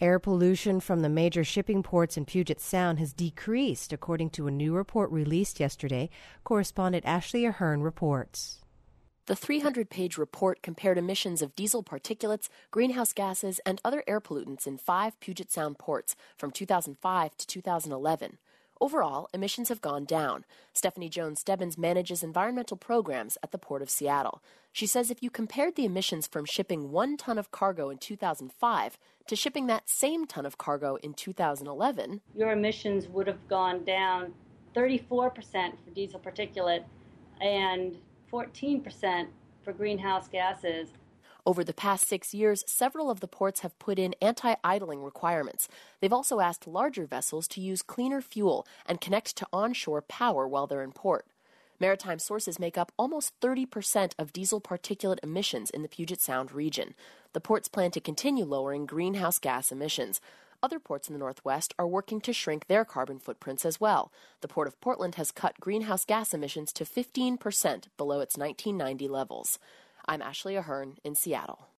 Air pollution from the major shipping ports in Puget Sound has decreased, according to a new report released yesterday. Correspondent Ashley Ahern reports. The 300-page report compared emissions of diesel particulates, greenhouse gases, and other air pollutants in 5 Puget Sound ports from 2005 to 2011. Overall, emissions have gone down. Stephanie Jones-Stebbins manages environmental programs at the Port of Seattle. She says if you compared the emissions from shipping 1 ton of cargo in 2005 to shipping that same ton of cargo in 2011, your emissions would have gone down 34% for diesel particulate and 14% for greenhouse gases. Over the past 6 years, several of the ports have put in anti-idling requirements. They've also asked larger vessels to use cleaner fuel and connect to onshore power while they're in port. Maritime sources make up almost 30% of diesel particulate emissions in the Puget Sound region. The ports plan to continue lowering greenhouse gas emissions. Other ports in the Northwest are working to shrink their carbon footprints as well. The Port of Portland has cut greenhouse gas emissions to 15% below its 1990 levels. I'm Ashley Ahern in Seattle.